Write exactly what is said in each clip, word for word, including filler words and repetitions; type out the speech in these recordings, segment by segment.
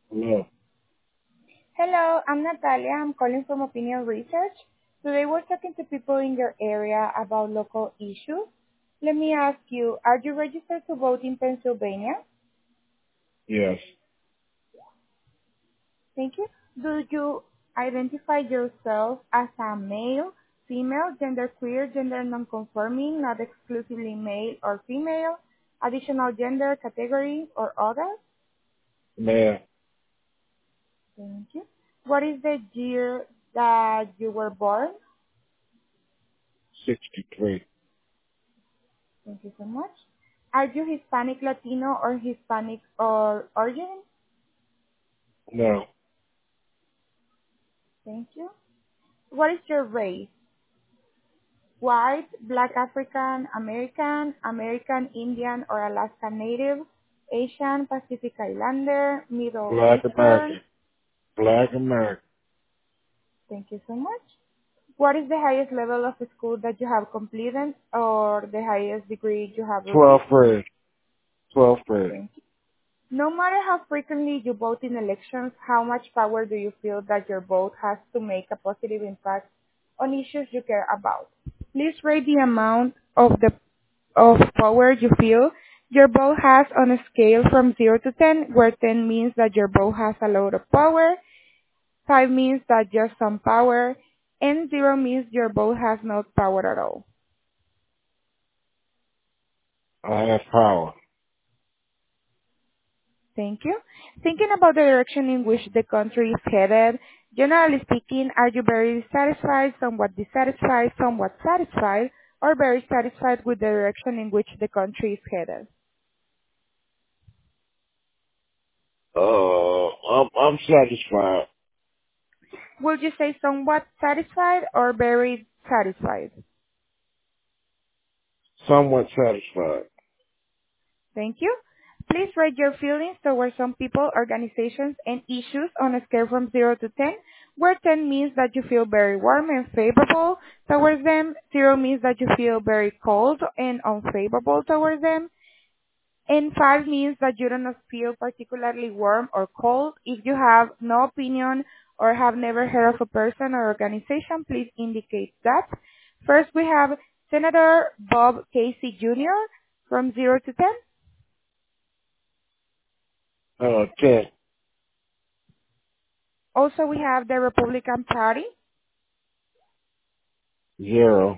No. Hello, I'm Natalia. I'm calling from Opinion Research. Today we're talking to people in your area about local issues. Let me ask you, are you registered to vote in Pennsylvania? Yes. Thank you. Do you identify yourself as a male, female, genderqueer, gender nonconforming, not exclusively male or female, additional gender category, or other? Man. Thank you. What is the year that you were born? sixty-three. Thank you so much. Are you Hispanic, Latino, or Hispanic or origin? No. Thank you. What is your race? White, Black African, American, American Indian or Alaska Native, Asian, Pacific Islander, Middle Black Eastern? American. Black American. Thank you so much. What is the highest level of school that you have completed or the highest degree you have received? twelfth grade. twelfth grade. Thank you. No matter how frequently you vote in elections, how much power do you feel that your vote has to make a positive impact on issues you care about? Please rate the amount of the of power you feel your vote has on a scale from zero to ten, where ten means that your vote has a lot of power, five means that just some power, and zero means your vote has no power at all. I have power. Thank you. Thinking about the direction in which the country is headed, generally speaking, are you very dissatisfied, somewhat dissatisfied, somewhat satisfied, or very satisfied with the direction in which the country is headed? Uh, I'm, I'm satisfied. Would you say somewhat satisfied or very satisfied? Somewhat satisfied. Thank you. Please rate your feelings towards some people, organizations, and issues on a scale from zero to ten, where ten means that you feel very warm and favorable towards them, zero means that you feel very cold and unfavorable towards them, and five means that you do not feel particularly warm or cold. If you have no opinion or have never heard of a person or organization, please indicate that. First, we have Senator Bob Casey Junior from zero to ten. Uh, ten. Also, we have the Republican Party. Zero.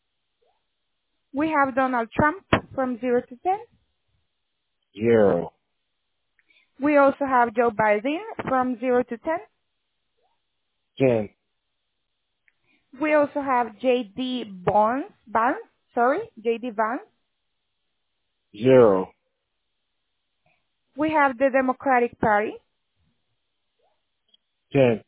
We have Donald Trump from zero to ten. Zero. We also have Joe Biden from zero to ten. ten. We also have J D. Vance, Vance, sorry, J D. Vance. Zero. We have the Democratic Party. ten.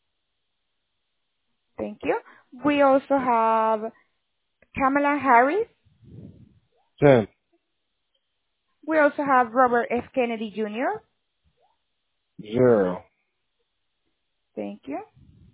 Thank you. We also have Kamala Harris. ten. We also have Robert F. Kennedy Junior Zero. Thank you.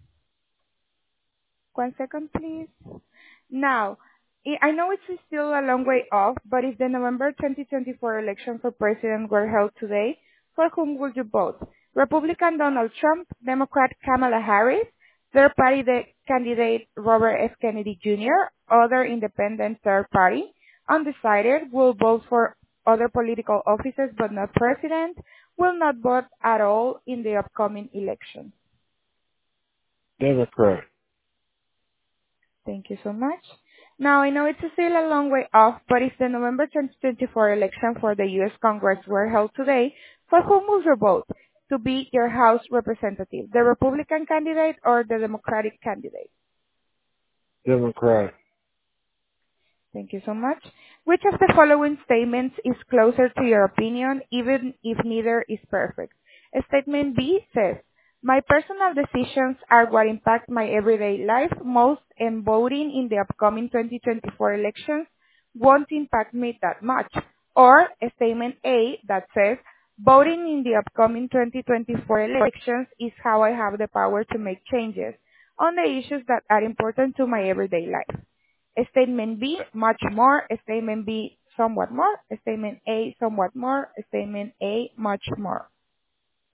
One second, please. Now, I I know it's still a long way off, but if the November twenty twenty-four election for president were held today, for whom would you vote? Republican Donald Trump, Democrat Kamala Harris, third party the candidate Robert F. Kennedy Junior, other independent third party, undecided, will vote for other political offices but not president, will not vote at all in the upcoming election. Democrat. Thank you so much. Now, I know it's still a long way off, but if the November twenty twenty-four election for the U S Congress were held today, for whom would you vote to be your House representative, the Republican candidate or the Democratic candidate? Democrat. Thank you so much. Which of the following statements is closer to your opinion, even if neither is perfect? Statement B says, my personal decisions are what impact my everyday life most, and voting in the upcoming twenty twenty-four elections won't impact me that much. Or statement A that says, voting in the upcoming twenty twenty-four elections is how I have the power to make changes on the issues that are important to my everyday life. Statement B, much more. Statement B, somewhat more. Statement A, somewhat more. Statement A, much more.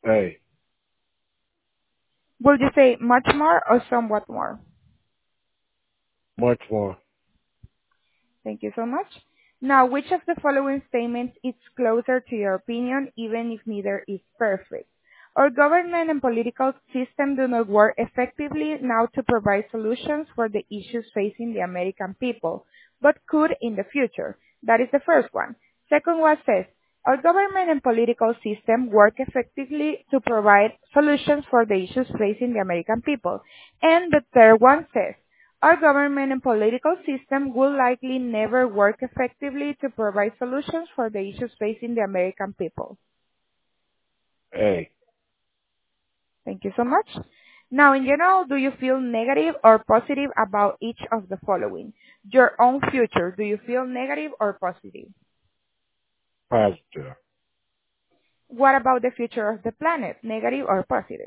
A. Would you say much more or somewhat more? Much more. Thank you so much. Now, which of the following statements is closer to your opinion, even if neither is perfect? Our government and political system do not work effectively now to provide solutions for the issues facing the American people, but could in the future. That is the first one. Second one says, our government and political system work effectively to provide solutions for the issues facing the American people. And the third one says, our government and political system will likely never work effectively to provide solutions for the issues facing the American people. A. Thank you so much. Now, in general, do you feel negative or positive about each of the following? Your own future, do you feel negative or positive? Positive. What about the future of the planet, negative or positive?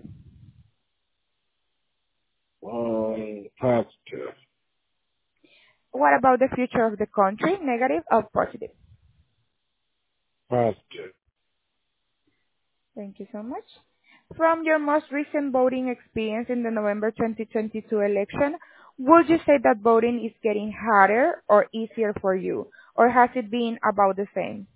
Um, positive. What about the future of the country, negative or positive? Positive. Thank you so much. From your most recent voting experience in the November twenty twenty-two election, would you say that voting is getting harder or easier for you, or has it been about the same?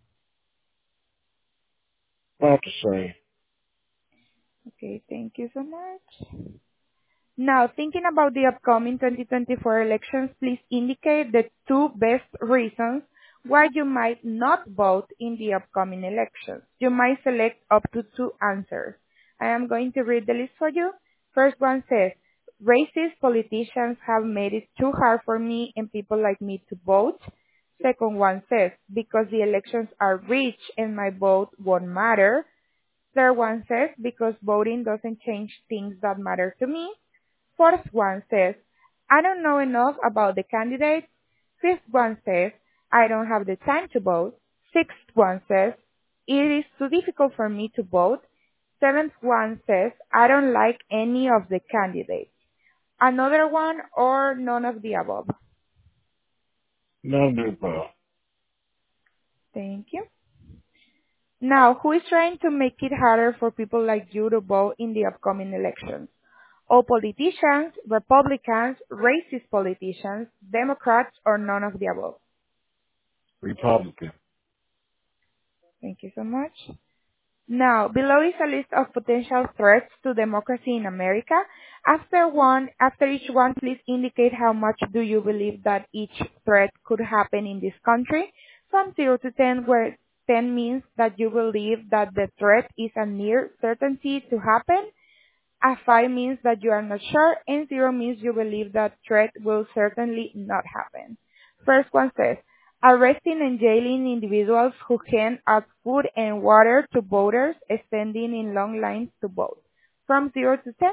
About the same. Okay, thank you so much. Now, thinking about the upcoming twenty twenty-four elections, please indicate the two best reasons why you might not vote in the upcoming elections. You might select up to two answers. I am going to read the list for you. First one says, racist politicians have made it too hard for me and people like me to vote. Second one says, because the elections are rich and my vote won't matter. Third one says, because voting doesn't change things that matter to me. Fourth one says, I don't know enough about the candidates. Fifth one says, I don't have the time to vote. Sixth one says, it is too difficult for me to vote. Seventh one says, I don't like any of the candidates. Another one or none of the above. None of the above. Thank you. Now, who is trying to make it harder for people like you to vote in the upcoming elections? All politicians, Republicans, racist politicians, Democrats, or none of the above? Republican. Thank you so much. Now, below is a list of potential threats to democracy in America. After one, after each one, please indicate how much do you believe that each threat could happen in this country, from zero to ten, where ten means that you believe that the threat is a near certainty to happen. A five means that you are not sure, and zero means you believe that threat will certainly not happen. First one says, arresting and jailing individuals who can add food and water to voters standing in long lines to vote. From zero to ten?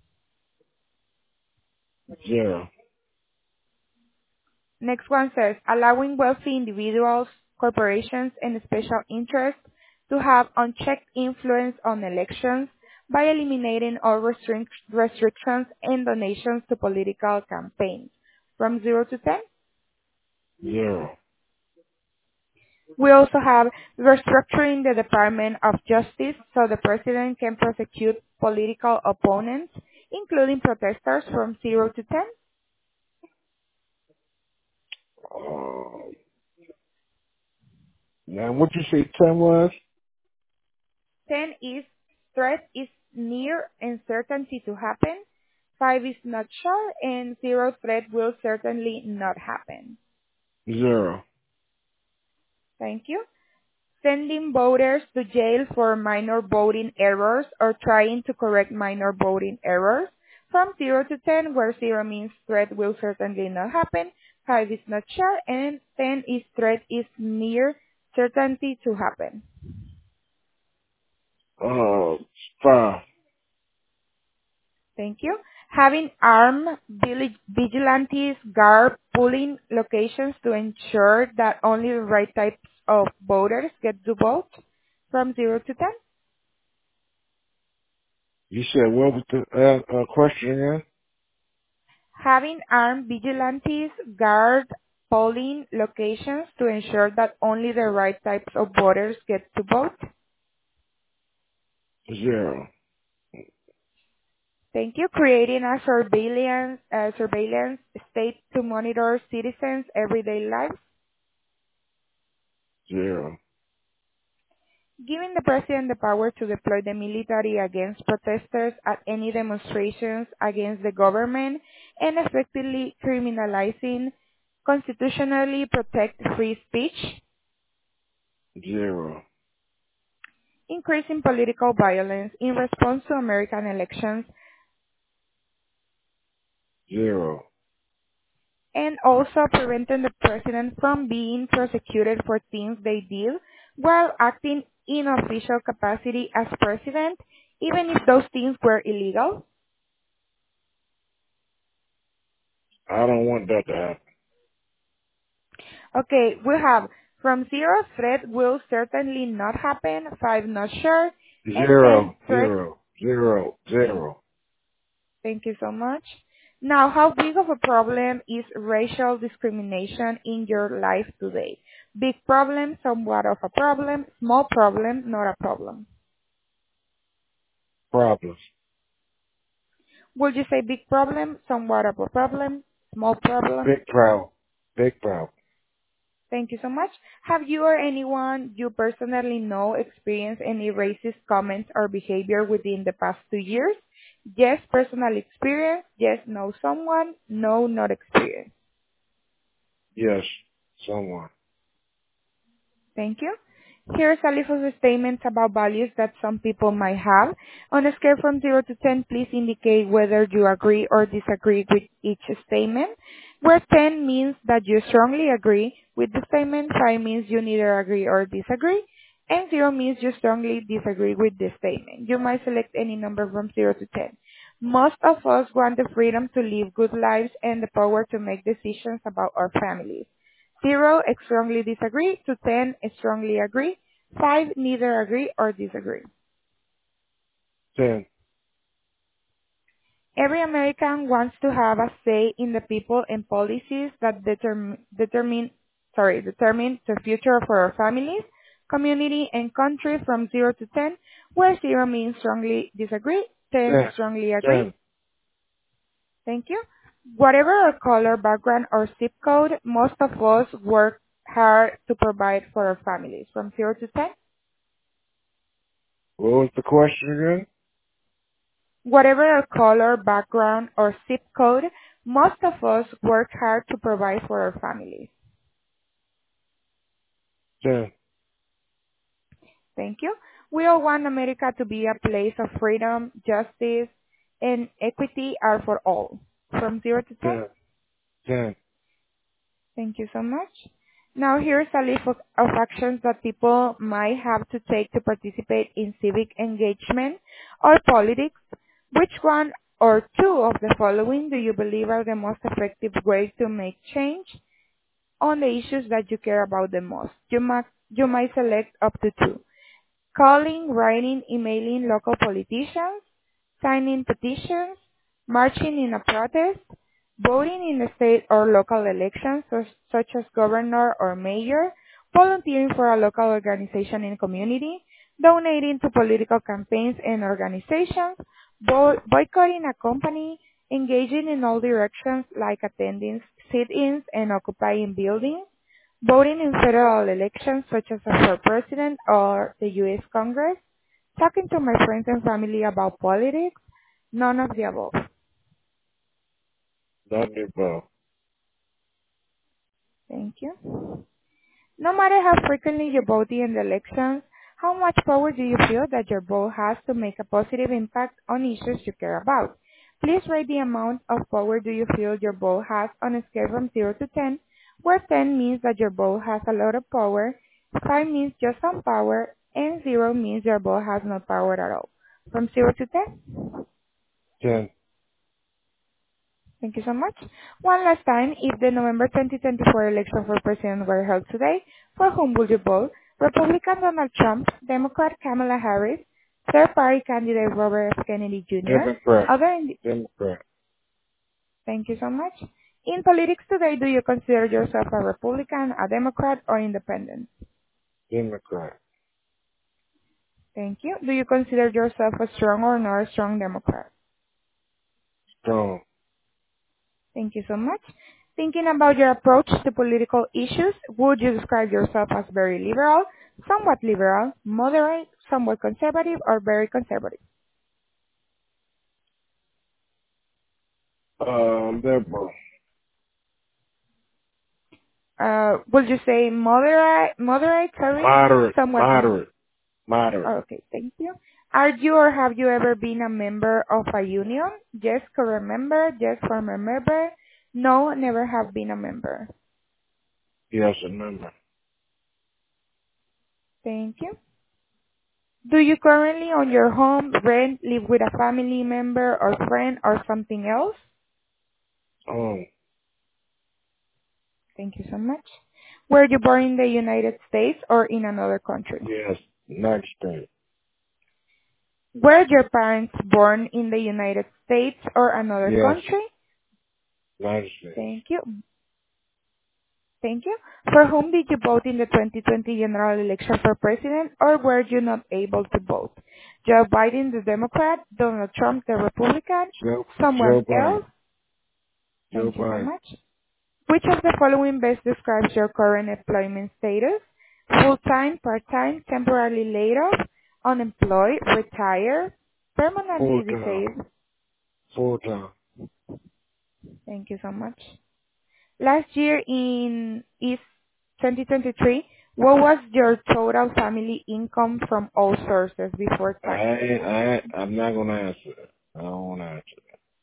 Zero. Next one says, allowing wealthy individuals, corporations, and special interests to have unchecked influence on elections by eliminating all restric- restrictions and donations to political campaigns. From zero to ten? Zero. We also have restructuring the Department of Justice so the president can prosecute political opponents, including protesters, from zero to ten. Uh, now, what you say ten was? ten is threat is near and certainty to happen. five is not sure, and zero threat will certainly not happen. Zero. Thank you. Sending voters to jail for minor voting errors or trying to correct minor voting errors. From zero to ten, where zero means threat will certainly not happen, five is not sure, and ten is threat is near certainty to happen. Uh, five. Thank you. Having armed village vigilantes guard polling locations to ensure that only the right types of voters get to vote. From zero to ten. You said what was the uh, uh, question again? Having armed vigilantes guard polling locations to ensure that only the right types of voters get to vote. Zero. Thank you. Creating a surveillance, uh, surveillance state to monitor citizens' everyday lives. Zero. Giving the president the power to deploy the military against protesters at any demonstrations against the government and effectively criminalizing constitutionally protect free speech. Zero. Increasing political violence in response to American elections, Zero. and also preventing the president from being prosecuted for things they did while acting in official capacity as president, even if those things were illegal. I don't want that to happen. Okay, we have from zero, threat will certainly not happen, five, not sure, and ten, Zero. threat. Zero. Zero. Zero. Thank you so much. Now, how big of a problem is racial discrimination in your life today? Big problem, somewhat of a problem, small problem, not a problem. Problems. Would you say big problem, somewhat of a problem, small problem? Big problem. Big problem. Thank you so much. Have you or anyone you personally know experienced any racist comments or behavior within the past two years? Yes, personal experience. Yes, know someone. No, not experience. Yes. Someone. Thank you. Here's a list of statements about values that some people might have. On a scale from zero to ten, please indicate whether you agree or disagree with each statement. Where ten means that you strongly agree with the statement, five means you neither agree or disagree, and zero means you strongly disagree with the statement. You might select any number from zero to ten. Most of us want the freedom to live good lives and the power to make decisions about our families. Zero, strongly disagree, to ten, strongly agree, five, neither agree or disagree. Ten. Every American wants to have a say in the people and policies that determine, determine, sorry, determine the future of our families, community, and country from zero to ten, where zero means strongly disagree, ten, Ten. strongly agree. Ten. Thank you. Whatever our color, background, or zip code, most of us work hard to provide for our families. From zero to ten, What was the question again? whatever our color, background, or zip code, most of us work hard to provide for our families. Ten. Thank you. We all want America to be a place of freedom, justice, and equity are for all. From zero to ten. Ten. Ten. Thank you so much. Now here's a list of, of actions that people might have to take to participate in civic engagement or politics. Which one or two of the following do you believe are the most effective ways to make change on the issues that you care about the most? You might, you might select up to two. Calling, writing, emailing local politicians, signing petitions, marching in a protest, voting in the state or local elections such such as governor or mayor, volunteering for a local organization in community, donating to political campaigns and organizations, bo- boycotting a company, engaging in all directions like attending sit-ins and occupying buildings, voting in federal elections such as for president or the U S Congress, talking to my friends and family about politics, none of the above. None of the above. Thank you. No matter how frequently you vote in the elections, how much power do you feel that your vote has to make a positive impact on issues you care about? Please rate the amount of power do you feel your vote has on a scale from zero to ten, where ten means that your vote has a lot of power, five means just some power, and zero means your vote has no power at all. From zero to ten? Ten. Thank you so much. One last time, if the November twenty twenty-four election for president were held today, for whom would you vote? Republican Donald Trump, Democrat Kamala Harris, third party candidate Robert F. Kennedy Junior, Democrat. other in Democrat. Thank you so much. In politics today, do you consider yourself a Republican, a Democrat, or independent? Democrat. Thank you. Do you consider yourself a strong or not a strong Democrat? Strong. Thank you so much. Thinking about your approach to political issues, would you describe yourself as very liberal, somewhat liberal, moderate, somewhat conservative, or very conservative? Um, liberal. Uh, would you say moderate, moderate, sorry, Moderate. somewhat mo- Moderate. Moderate. Okay, thank you. Are you or have you ever been a member of a union? Yes, current member. Yes, former member. No, never have been a member. Yes, remember. Thank you. Do you currently own your home, rent, live with a family member or friend or something else? Oh, Thank you so much. Were you born in the United States or in another country? yes. United States. Were your parents born in the United States or another Yes. country? United States. Thank you. Thank you. For whom did you vote in the twenty twenty general election for president, or were you not able to vote? Joe Biden, the Democrat, Donald Trump, the Republican, Joe, someone Joe Biden. else? Joe Thank you so Biden. much. Which of the following best describes your current employment status? Full-time, part-time, temporarily laid off, unemployed, retired, Full permanently time. disabled? Full time. Thank you so much. Last year in is twenty twenty-three, what was your total family income from all sources before I taxes? ain't, I ain't, I'm not gonna answer that. I don't wanna answer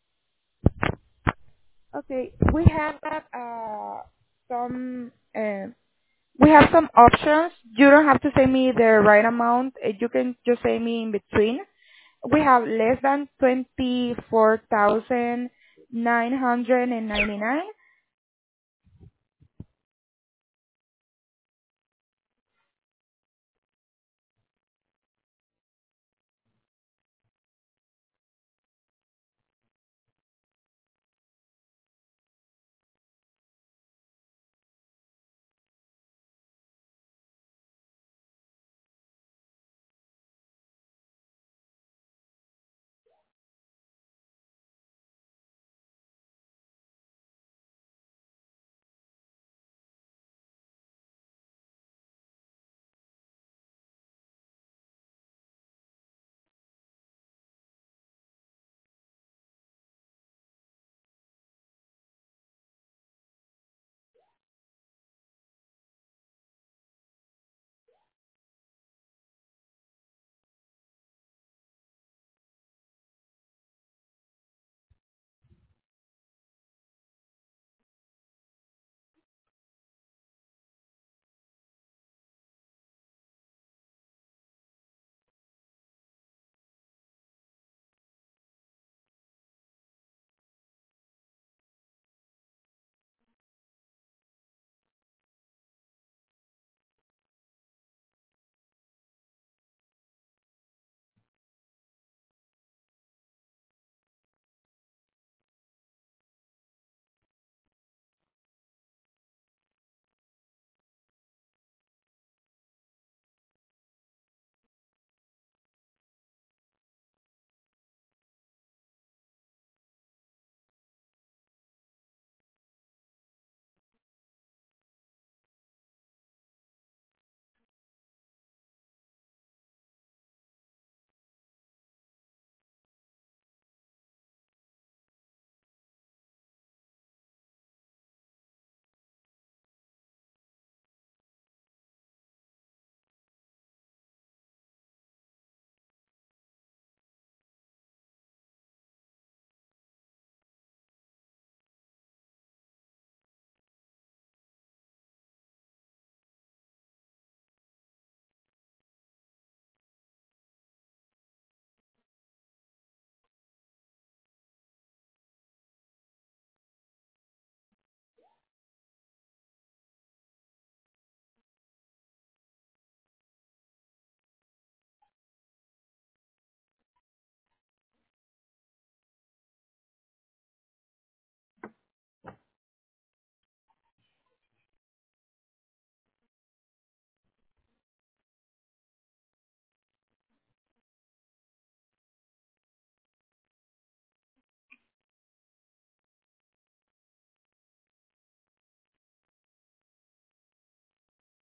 Okay, we have uh, some uh, we have some options. You don't have to say me the right amount. Uh, You can just say me in between. We have less than twenty-four thousand nine hundred ninety-nine,